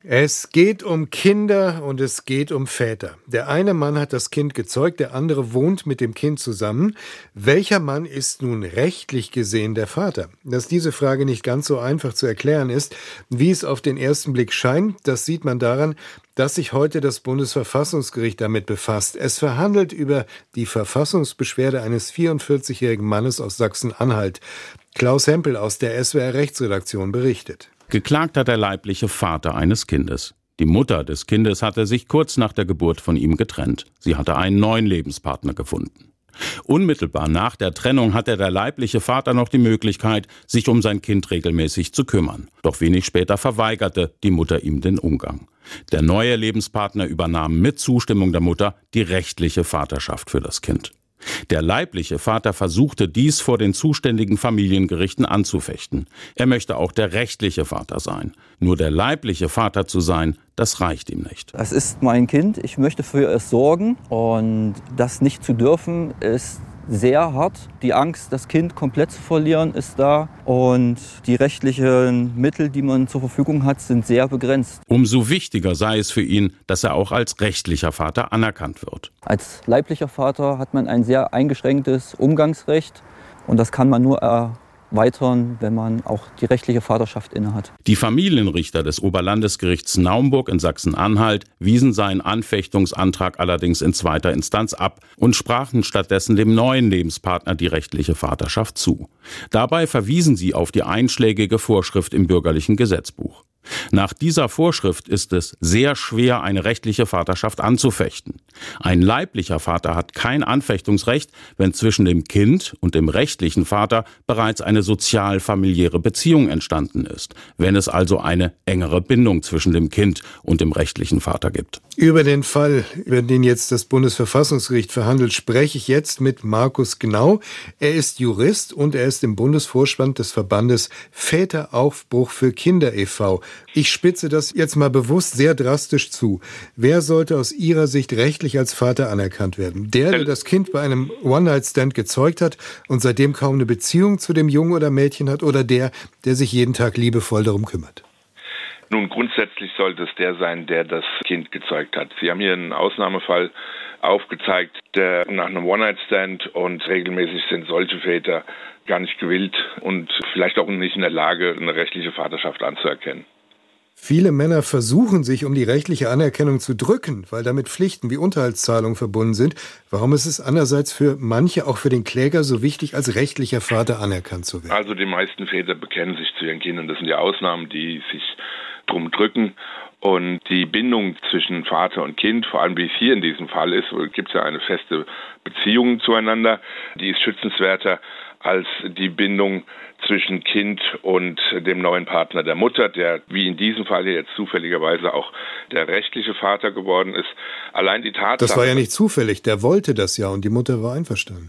Es geht um Kinder und es geht um Väter. Der eine Mann hat das Kind gezeugt, der andere wohnt mit dem Kind zusammen. Welcher Mann ist nun rechtlich gesehen der Vater? Dass diese Frage nicht ganz so einfach zu erklären ist, wie es auf den ersten Blick scheint, das sieht man daran, dass sich heute das Bundesverfassungsgericht damit befasst. Es verhandelt über die Verfassungsbeschwerde eines 44-jährigen Mannes aus Sachsen-Anhalt. Klaus Hempel aus der SWR-Rechtsredaktion berichtet. Geklagt hat der leibliche Vater eines Kindes. Die Mutter des Kindes hatte sich kurz nach der Geburt von ihm getrennt. Sie hatte einen neuen Lebenspartner gefunden. Unmittelbar nach der Trennung hatte der leibliche Vater noch die Möglichkeit, sich um sein Kind regelmäßig zu kümmern. Doch wenig später verweigerte die Mutter ihm den Umgang. Der neue Lebenspartner übernahm mit Zustimmung der Mutter die rechtliche Vaterschaft für das Kind. Der leibliche Vater versuchte dies vor den zuständigen Familiengerichten anzufechten. Er möchte auch der rechtliche Vater sein. Nur der leibliche Vater zu sein, das reicht ihm nicht. Es ist mein Kind, ich möchte für es sorgen und das nicht zu dürfen ist sehr hart. Die Angst, das Kind komplett zu verlieren, ist da und die rechtlichen Mittel, die man zur Verfügung hat, sind sehr begrenzt. Umso wichtiger sei es für ihn, dass er auch als rechtlicher Vater anerkannt wird. Als leiblicher Vater hat man ein sehr eingeschränktes Umgangsrecht und das kann man nur erweitern, wenn man auch die rechtliche Vaterschaft innehat. Die Familienrichter des Oberlandesgerichts Naumburg in Sachsen-Anhalt wiesen seinen Anfechtungsantrag allerdings in zweiter Instanz ab und sprachen stattdessen dem neuen Lebenspartner die rechtliche Vaterschaft zu. Dabei verwiesen sie auf die einschlägige Vorschrift im bürgerlichen Gesetzbuch. Nach dieser Vorschrift ist es sehr schwer, eine rechtliche Vaterschaft anzufechten. Ein leiblicher Vater hat kein Anfechtungsrecht, wenn zwischen dem Kind und dem rechtlichen Vater bereits eine sozial-familiäre Beziehung entstanden ist, wenn es also eine engere Bindung zwischen dem Kind und dem rechtlichen Vater gibt. Über den Fall, über den jetzt das Bundesverfassungsgericht verhandelt, spreche ich jetzt mit Markus Gnau. Er ist Jurist und er ist im Bundesvorstand des Verbandes Väteraufbruch für Kinder e.V. Ich spitze das jetzt mal bewusst sehr drastisch zu. Wer sollte aus Ihrer Sicht rechtlich als Vater anerkannt werden? Der das Kind bei einem One-Night-Stand gezeugt hat und seitdem kaum eine Beziehung zu dem Jungen oder Mädchen hat, oder der sich jeden Tag liebevoll darum kümmert? Nun, grundsätzlich sollte es der sein, der das Kind gezeugt hat. Sie haben hier einen Ausnahmefall aufgezeigt, der nach einem One-Night-Stand, und regelmäßig sind solche Väter gar nicht gewillt und vielleicht auch nicht in der Lage, eine rechtliche Vaterschaft anzuerkennen. Viele Männer versuchen sich um die rechtliche Anerkennung zu drücken, weil damit Pflichten wie Unterhaltszahlungen verbunden sind. Warum ist es andererseits für manche, auch für den Kläger, so wichtig, als rechtlicher Vater anerkannt zu werden? Also die meisten Väter bekennen sich zu ihren Kindern. Das sind die Ausnahmen, die sich drum drücken. Und die Bindung zwischen Vater und Kind, vor allem wie es hier in diesem Fall ist, gibt es ja eine feste Beziehung zueinander, die ist schützenswerter als die Bindung zwischen Kind und dem neuen Partner der Mutter, der wie in diesem Fall hier jetzt zufälligerweise auch der rechtliche Vater geworden ist. Allein die Tatsache... Das war ja nicht zufällig, der wollte das ja und die Mutter war einverstanden.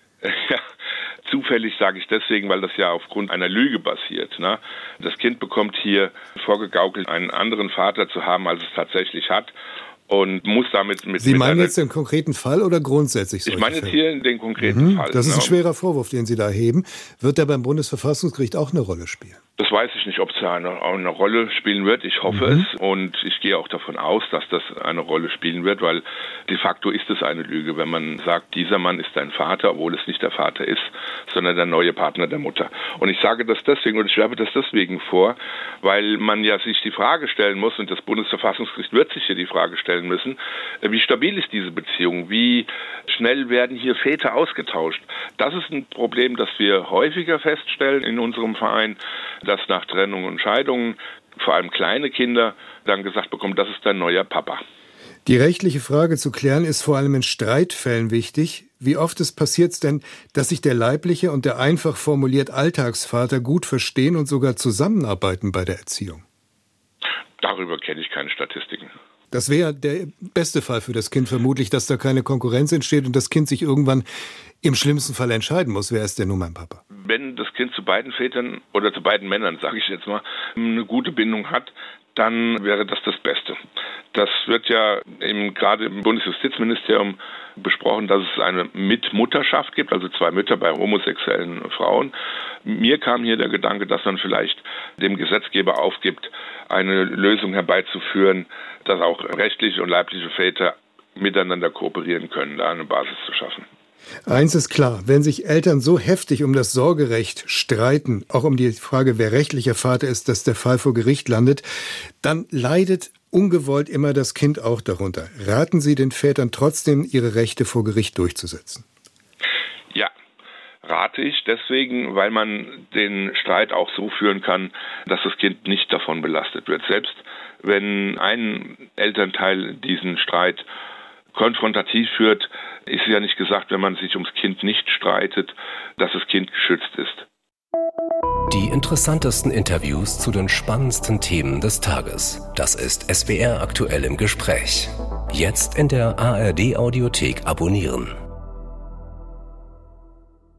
Ja, zufällig sage ich deswegen, weil das ja aufgrund einer Lüge basiert. Ne? Das Kind bekommt hier vorgegaukelt, einen anderen Vater zu haben, als es tatsächlich hat. Und muss damit mit... Sie meinen jetzt den konkreten Fall oder grundsätzlich solche Ich meine jetzt Fälle? hier den konkreten Fall. Das ist ein schwerer Vorwurf, den Sie da erheben. Wird der beim Bundesverfassungsgericht auch eine Rolle spielen? Das weiß ich nicht, ob es eine Rolle spielen wird. Ich hoffe es und ich gehe auch davon aus, dass das eine Rolle spielen wird, weil de facto ist es eine Lüge, wenn man sagt, dieser Mann ist dein Vater, obwohl es nicht der Vater ist, sondern der neue Partner der Mutter. Und ich sage das deswegen und ich werfe das deswegen vor, weil man ja sich die Frage stellen muss, und das Bundesverfassungsgericht wird sich hier die Frage stellen müssen, wie stabil ist diese Beziehung? Wie schnell werden hier Väter ausgetauscht? Das ist ein Problem, das wir häufiger feststellen in unserem Verein, dass nach Trennung und Scheidungen vor allem kleine Kinder dann gesagt bekommen, das ist dein neuer Papa. Die rechtliche Frage zu klären ist vor allem in Streitfällen wichtig. Wie oft passiert es denn, dass sich der leibliche und der einfach formuliert Alltagsvater gut verstehen und sogar zusammenarbeiten bei der Erziehung? Darüber kenne ich keine Statistiken. Das wäre der beste Fall für das Kind vermutlich, dass da keine Konkurrenz entsteht und das Kind sich irgendwann im schlimmsten Fall entscheiden muss, wer ist denn nun mein Papa? Wenn das Kind zu beiden Vätern oder zu beiden Männern, sage ich jetzt mal, eine gute Bindung hat, dann wäre das das Beste. Das wird ja gerade im Bundesjustizministerium besprochen, dass es eine Mitmutterschaft gibt, also 2 Mütter bei homosexuellen Frauen. Mir kam hier der Gedanke, dass man vielleicht dem Gesetzgeber aufgibt, eine Lösung herbeizuführen, dass auch rechtliche und leibliche Väter miteinander kooperieren können, da eine Basis zu schaffen. Eins ist klar, wenn sich Eltern so heftig um das Sorgerecht streiten, auch um die Frage, wer rechtlicher Vater ist, dass der Fall vor Gericht landet, dann leidet ungewollt immer das Kind auch darunter. Raten Sie den Vätern trotzdem, ihre Rechte vor Gericht durchzusetzen? Ja, rate ich deswegen, weil man den Streit auch so führen kann, dass das Kind nicht davon belastet wird. Selbst wenn ein Elternteil diesen Streit konfrontativ führt, ist ja nicht gesagt, wenn man sich ums Kind nicht streitet, dass das Kind geschützt ist. Die interessantesten Interviews zu den spannendsten Themen des Tages. Das ist SWR aktuell im Gespräch. Jetzt in der ARD Audiothek abonnieren.